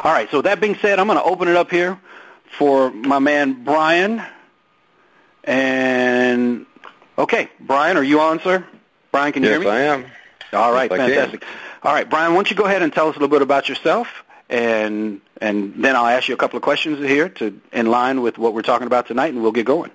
All right, so that being said, I'm going to open it up here for my man Brian. And, okay, Brian, are you on, sir? Brian, can you hear me? Yes, I am. All right, fantastic. All right, Brian, why don't you go ahead and tell us a little bit about yourself, and then I'll ask you a couple of questions here in line with what we're talking about tonight, and we'll get going.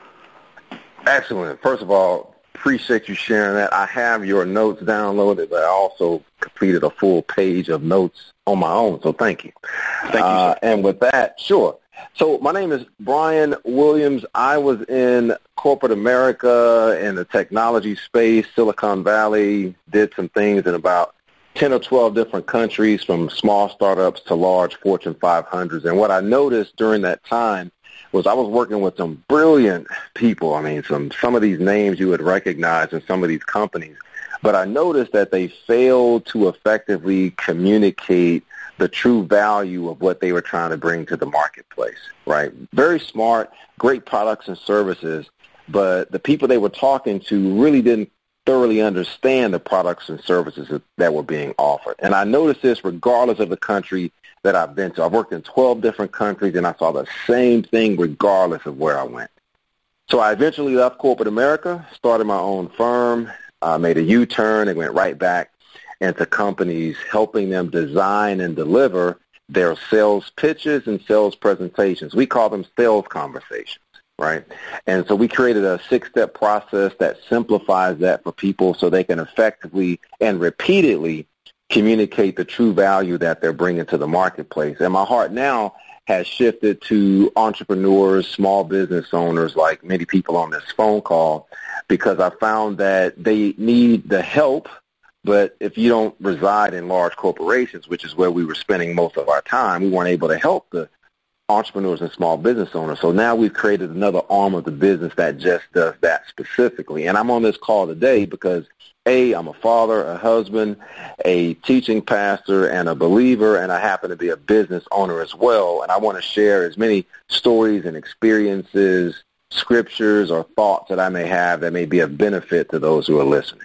Excellent. First of all, appreciate you sharing that. I have your notes downloaded, but I also completed a full page of notes on my own, so thank you. Thank you, sir. And with that, sure. So my name is Brian Williams. I was in corporate America in the technology space, Silicon Valley, did some things in about 10 or 12 different countries, from small startups to large Fortune 500s. And what I noticed during that time was I was working with some brilliant people. I mean, some of these names you would recognize in some of these companies. But I noticed that they failed to effectively communicate the true value of what they were trying to bring to the marketplace, right? Very smart, great products and services, but the people they were talking to really didn't thoroughly understand the products and services that were being offered. And I noticed this regardless of the country that I've been to. I've worked in 12 different countries, and I saw the same thing regardless of where I went. So I eventually left corporate America, started my own firm, made a U-turn, and went right back into companies, helping them design and deliver their sales pitches and sales presentations. We call them sales conversations, right? And so we created a 6-step process that simplifies that for people so they can effectively and repeatedly communicate the true value that they're bringing to the marketplace. And my heart now has shifted to entrepreneurs, small business owners, like many people on this phone call, because I found that they need the help. But if you don't reside in large corporations, which is where we were spending most of our time, we weren't able to help the entrepreneurs and small business owners. So now we've created another arm of the business that just does that specifically. And I'm on this call today because, A, I'm a father, a husband, a teaching pastor, and a believer, and I happen to be a business owner as well. And I want to share as many stories and experiences, scriptures, or thoughts that I may have that may be of benefit to those who are listening.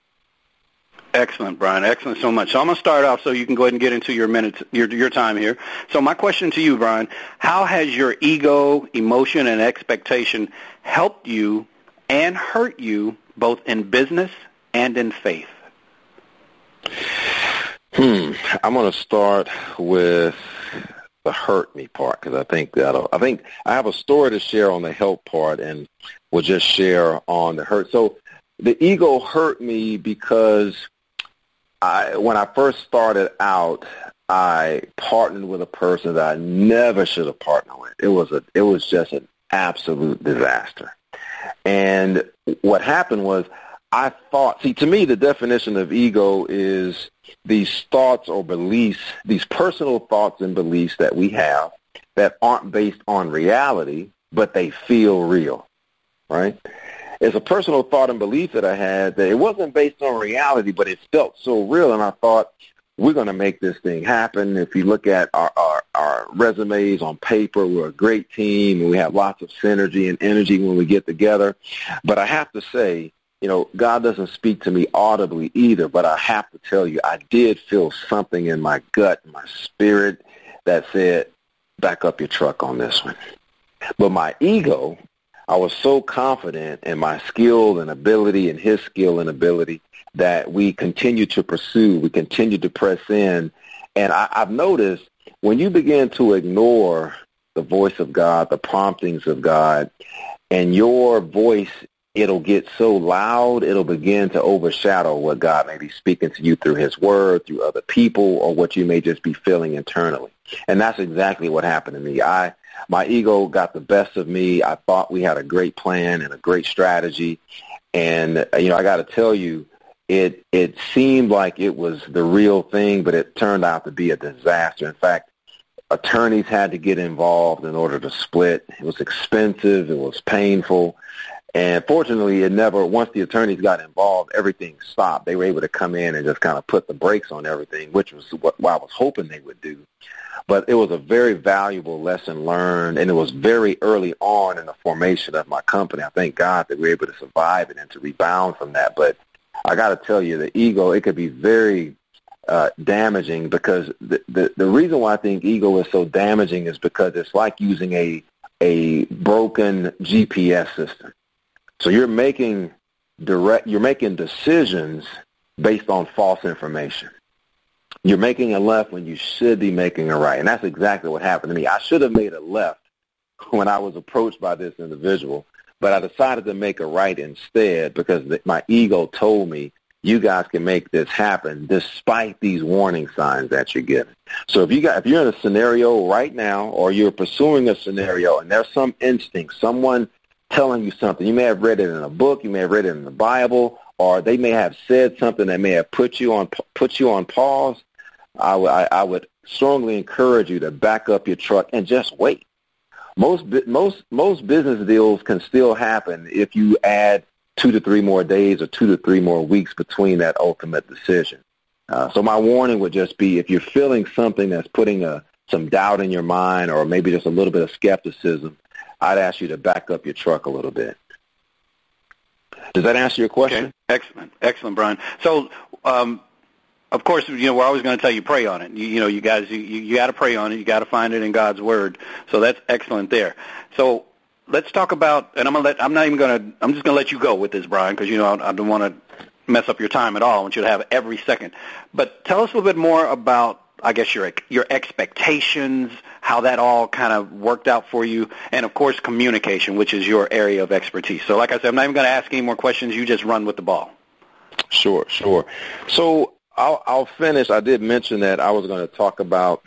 Excellent, Brian. Excellent so much. So I'm going to start off so you can go ahead and get into your minutes, your time here. So my question to you, Brian, how has your ego, emotion, and expectation helped you and hurt you both in business and in faith? I'm going to start with the hurt me part, because I think I have a story to share on the help part, and we'll just share on the hurt. So the ego hurt me because when I first started out, I partnered with a person that I never should have partnered with. It was just an absolute disaster. And what happened was I thought, to me, the definition of ego is these thoughts or beliefs, these personal thoughts and beliefs that we have that aren't based on reality, but they feel real, right? It's a personal thought and belief that I had that it wasn't based on reality, but it felt so real. And I thought, we're going to make this thing happen. If you look at our resumes on paper, we're a great team, and we have lots of synergy and energy when we get together. But I have to say, God doesn't speak to me audibly either, but I have to tell you, I did feel something in my gut, my spirit, that said, back up your truck on this one. But my ego, I was so confident in my skill and ability and his skill and ability that we continued to pursue, we continued to press in. And I've noticed when you begin to ignore the voice of God, the promptings of God, and your voice, it'll get so loud, it'll begin to overshadow what God may be speaking to you through his word, through other people, or what you may just be feeling internally. And that's exactly what happened to me. My ego got the best of me. I thought we had a great plan and a great strategy. And, I got to tell you, it seemed like it was the real thing, but it turned out to be a disaster. In fact, attorneys had to get involved in order to split. It was expensive. It was painful. And fortunately, once the attorneys got involved, everything stopped. They were able to come in and just kind of put the brakes on everything, which was what I was hoping they would do. But it was a very valuable lesson learned, and it was very early on in the formation of my company. I thank God that we were able to survive it and to rebound from that. But I got to tell you, the ego, it could be very damaging, because the reason why I think ego is so damaging is because it's like using a broken GPS system. So you're making decisions based on false information. You're making a left when you should be making a right. And that's exactly what happened to me. I should have made a left when I was approached by this individual, but I decided to make a right instead because my ego told me, you guys can make this happen despite these warning signs that you're getting. So if you're in a scenario right now, or you're pursuing a scenario and there's some instinct, someone telling you something, you may have read it in a book, you may have read it in the Bible, or they may have said something that may have put you on pause, I would strongly encourage you to back up your truck and just wait. Most business deals can still happen if you add 2 to 3 more days or 2 to 3 more weeks between that ultimate decision. So my warning would just be, if you're feeling something that's putting some doubt in your mind, or maybe just a little bit of skepticism, I'd ask you to back up your truck a little bit. Does that answer your question? Okay. Excellent, Brian. So, of course, we're always going to tell you pray on it. You guys, you got to pray on it. You got to find it in God's Word. So that's excellent there. So let's talk about, and I'm just going to let you go with this, Brian, because I don't want to mess up your time at all. I want you to have every second. But tell us a little bit more about, I guess, your expectations, how that all kind of worked out for you, and, of course, communication, which is your area of expertise. So like I said, I'm not even going to ask any more questions. You just run with the ball. Sure. So I'll finish. I did mention that I was going to talk about,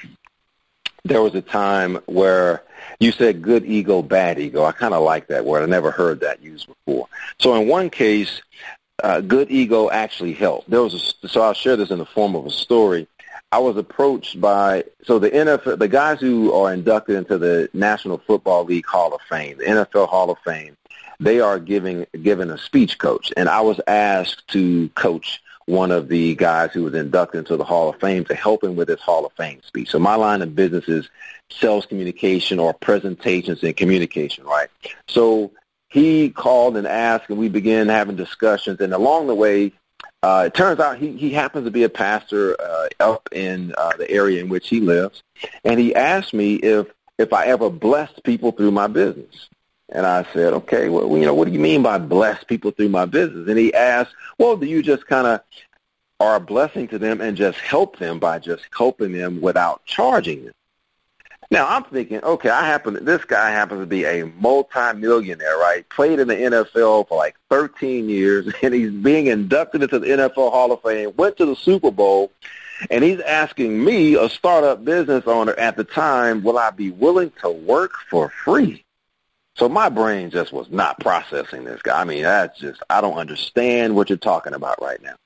there was a time where you said good ego, bad ego. I kind of like that word. I never heard that used before. So in one case, good ego actually helped. So I'll share this in the form of a story. I was approached by, so the NFL, the guys who are inducted into the National Football League Hall of Fame, the NFL Hall of Fame, they are given a speech coach. And I was asked to coach one of the guys who was inducted into the Hall of Fame to help him with his Hall of Fame speech. So my line of business is sales communication, or presentations and communication, right? So he called and asked, and we began having discussions. And along the way, it turns out he happens to be a pastor up in the area in which he lives. And he asked me if I ever blessed people through my business. And I said, okay, well, what do you mean by bless people through my business? And he asked, well, do you just kind of are a blessing to them and just help them by just helping them without charging them? Now, I'm thinking, okay, this guy happens to be a multi-millionaire, right? Played in the NFL for like 13 years, and he's being inducted into the NFL Hall of Fame, went to the Super Bowl, and he's asking me, a startup business owner at the time, will I be willing to work for free? So my brain just was not processing this guy. I mean, I don't understand what you're talking about right now.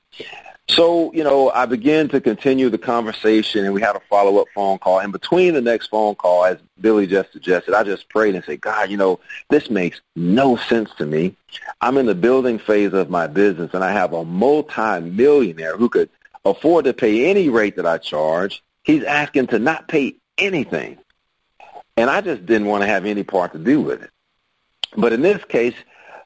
So, I began to continue the conversation, and we had a follow-up phone call. And between the next phone call, as Billy just suggested, I just prayed and said, God, this makes no sense to me. I'm in the building phase of my business, and I have a multi-millionaire who could afford to pay any rate that I charge. He's asking to not pay anything. And I just didn't want to have any part to do with it. But in this case,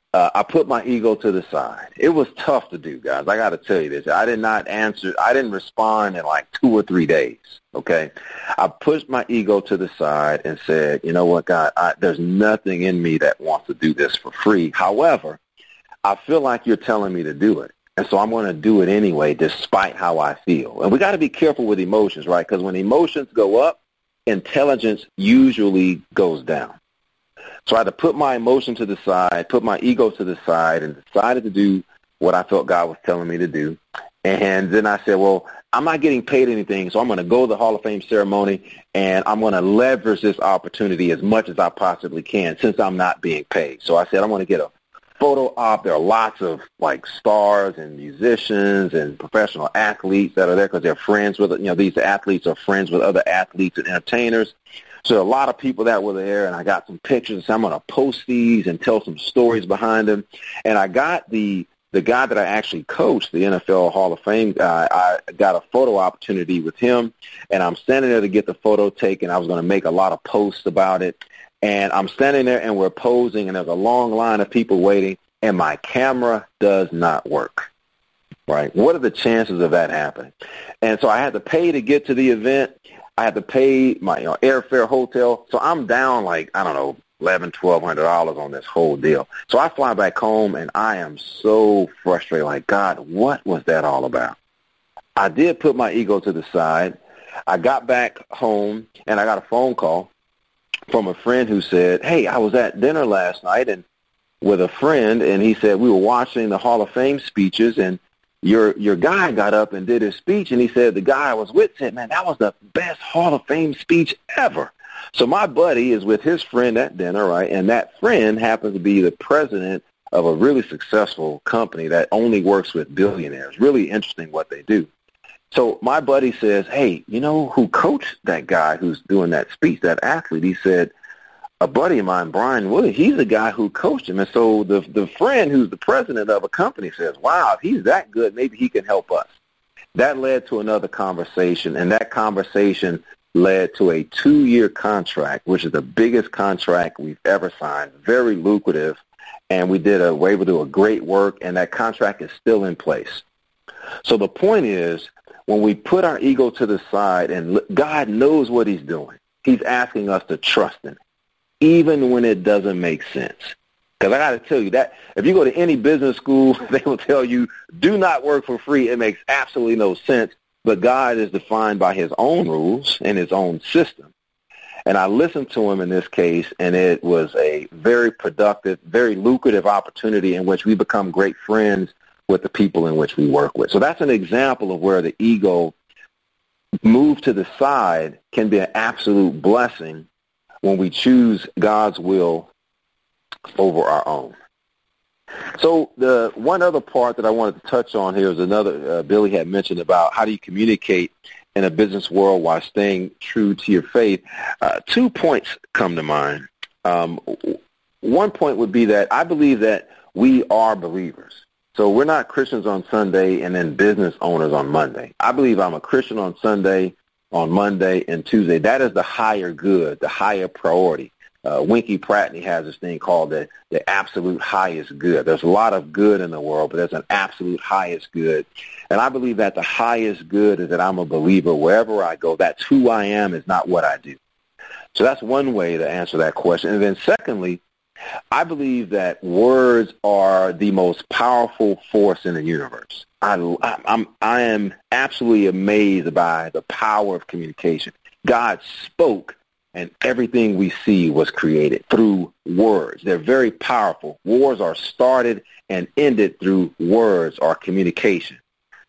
I put my ego to the side. It was tough to do, guys. I got to tell you this. I didn't respond in like 2 or 3 days, okay? I pushed my ego to the side and said, you know what, God, there's nothing in me that wants to do this for free. However, I feel like you're telling me to do it. And so I'm going to do it anyway, despite how I feel. And we got to be careful with emotions, right? Because when emotions go up, intelligence usually goes down. So I had to put my emotion to the side, put my ego to the side, and decided to do what I felt God was telling me to do. And then I said, well, I'm not getting paid anything, so I'm going to go to the Hall of Fame ceremony, and I'm going to leverage this opportunity as much as I possibly can since I'm not being paid. So I said, I'm going to get a photo op. There are lots of, stars and musicians and professional athletes that are there because they're friends with, these athletes are friends with other athletes and entertainers. So a lot of people that were there, and I got some pictures. So I'm going to post these and tell some stories behind them. And I got the guy that I actually coached, the NFL Hall of Fame guy, I got a photo opportunity with him, and I'm standing there to get the photo taken. I was going to make a lot of posts about it. And I'm standing there, and we're posing, and there's a long line of people waiting, and my camera does not work. right? What are the chances of that happening? And so I had to pay to get to the event. I had to pay my airfare, hotel. So I'm down like, I don't know, $1,100-$1,200 on this whole deal. So I fly back home, and I am so frustrated. Like, God, what was that all about? I did put my ego to the side. I got back home, and I got a phone call from a friend who said, hey, I was at dinner last night and with a friend, and he said we were watching the Hall of Fame speeches, and your guy got up and did his speech, and he said the guy I was with said, man, that was the best Hall of Fame speech ever. So my buddy is with his friend at dinner, right, and that friend happens to be the president of a really successful company that only works with billionaires. Really interesting what they do. So my buddy says, hey, you know who coached that guy who's doing that speech, that athlete? He said, a buddy of mine, Brian Williams, he's the guy who coached him. And so the friend who's the president of a company says, wow, if he's that good, maybe he can help us. That led to another conversation, and that conversation led to a 2-year contract, which is the biggest contract we've ever signed, very lucrative, and we were able to do a great work, and that contract is still in place. So the point is, when we put our ego to the side, and God knows what he's doing, he's asking us to trust him, even when it doesn't make sense. Because I got to tell you that if you go to any business school, they will tell you, do not work for free. It makes absolutely no sense. But God is defined by his own rules and his own system. And I listened to him in this case, and it was a very productive, very lucrative opportunity in which we become great friends with the people in which we work with. So that's an example of where the ego moved to the side can be an absolute blessing when we choose God's will over our own. So the one other part that I wanted to touch on here is another, Billy had mentioned about how do you communicate in a business world while staying true to your faith. 2 points come to mind. One point would be that I believe that we are believers. So we're not Christians on Sunday and then business owners on Monday. I believe I'm a Christian on Sunday, on Monday, and Tuesday. That is the higher good, the higher priority. Winky Pratney has this thing called the absolute highest good. There's a lot of good in the world, but there's an absolute highest good. And I believe that the highest good is that I'm a believer wherever I go. That's who I am, is not what I do. So that's one way to answer that question. And then secondly, I believe that words are the most powerful force in the universe. I am absolutely amazed by the power of communication. God spoke, and everything we see was created through words. They're very powerful. Wars are started and ended through words or communication.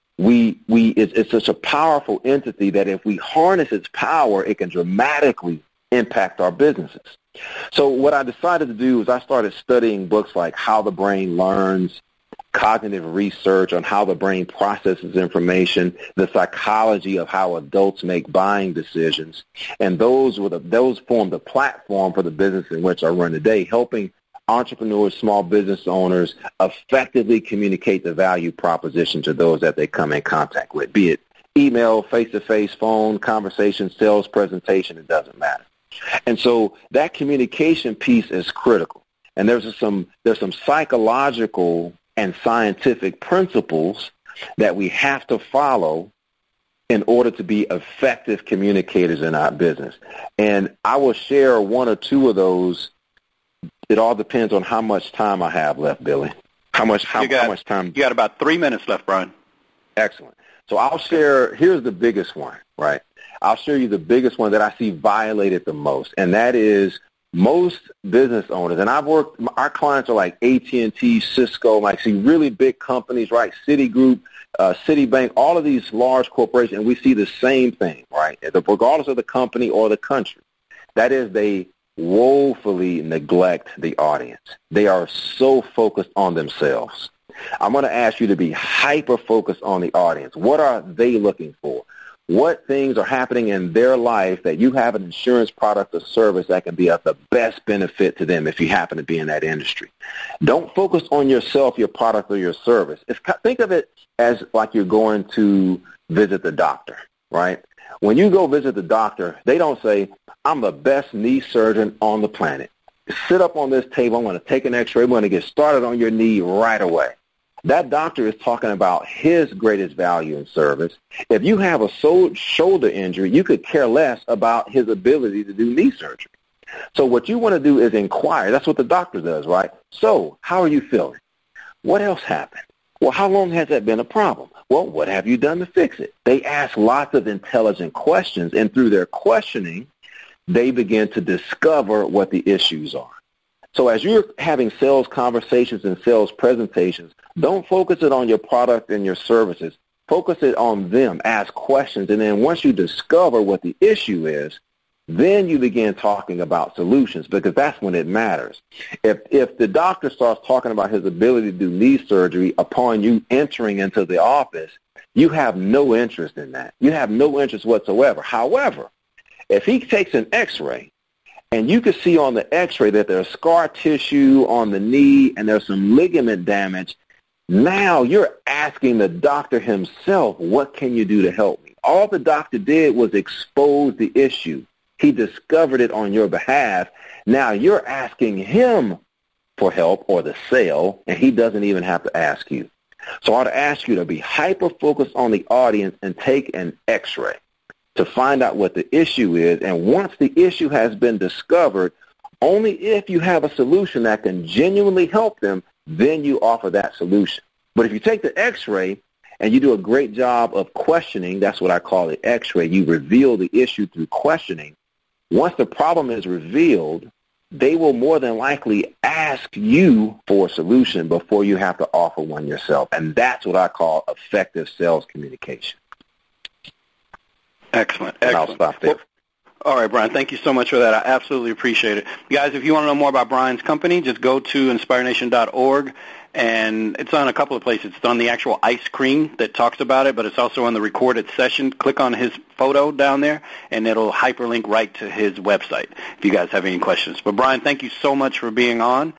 It's such a powerful entity that if we harness its power, it can dramatically impact our businesses. So what I decided to do is I started studying books like How the Brain Learns, cognitive research on how the brain processes information, the psychology of how adults make buying decisions, and those form the platform for the business in which I run today, helping entrepreneurs, small business owners effectively communicate the value proposition to those that they come in contact with, be it email, face-to-face, phone, conversation, sales, presentation, it doesn't matter. And so that communication piece is critical. And there's some psychological and scientific principles that we have to follow in order to be effective communicators in our business. And I will share one or two of those. It all depends on how much time I have left, Billy. How much time? You got about 3 minutes left, Brian. Excellent. So I'll share, here's the biggest one, right? I'll show you the biggest one that I see violated the most, and that is most business owners. And our clients are like AT&T, Cisco, like see really big companies, right? Citigroup, Citibank, all of these large corporations, and we see the same thing, right? Regardless of the company or the country. That is, they woefully neglect the audience. They are so focused on themselves. I'm going to ask you to be hyper-focused on the audience. What are they looking for? What things are happening in their life that you have an insurance product or service that can be of the best benefit to them if you happen to be in that industry? Don't focus on yourself, your product, or your service. Think of it as like you're going to visit the doctor, right? When you go visit the doctor, they don't say, I'm the best knee surgeon on the planet. Sit up on this table. I'm going to take an x-ray. We're going to get started on your knee right away. That doctor is talking about his greatest value and service. If you have a shoulder injury, you could care less about his ability to do knee surgery. So what you want to do is inquire. That's what the doctor does, right? So how are you feeling? What else happened? Well, how long has that been a problem? Well, what have you done to fix it? They ask lots of intelligent questions, and through their questioning, they begin to discover what the issues are. So as you're having sales conversations and sales presentations, don't focus it on your product and your services. Focus it on them. Ask questions, and then once you discover what the issue is, then you begin talking about solutions, because that's when it matters. If the doctor starts talking about his ability to do knee surgery upon you entering into the office, you have no interest in that. You have no interest whatsoever. However, if he takes an X-ray and you can see on the X-ray that there's scar tissue on the knee and there's some ligament damage, now you're asking the doctor himself, what can you do to help me? All the doctor did was expose the issue. He discovered it on your behalf. Now you're asking him for help or the sale, and he doesn't even have to ask you. So I ought to ask you to be hyper-focused on the audience and take an X-ray to find out what the issue is. And once the issue has been discovered, only if you have a solution that can genuinely help them, then you offer that solution. But if you take the X-ray and you do a great job of questioning, that's what I call the X-ray, you reveal the issue through questioning. Once the problem is revealed, they will more than likely ask you for a solution before you have to offer one yourself. And that's what I call effective sales communication. Excellent. And I'll stop there. Well, all right, Brian, thank you so much for that. I absolutely appreciate it. Guys, if you want to know more about Brian's company, just go to inspirenation.org, and it's on a couple of places. It's on the actual ice cream that talks about it, but it's also on the recorded session. Click on his photo down there, and it'll hyperlink right to his website if you guys have any questions. But, Brian, thank you so much for being on.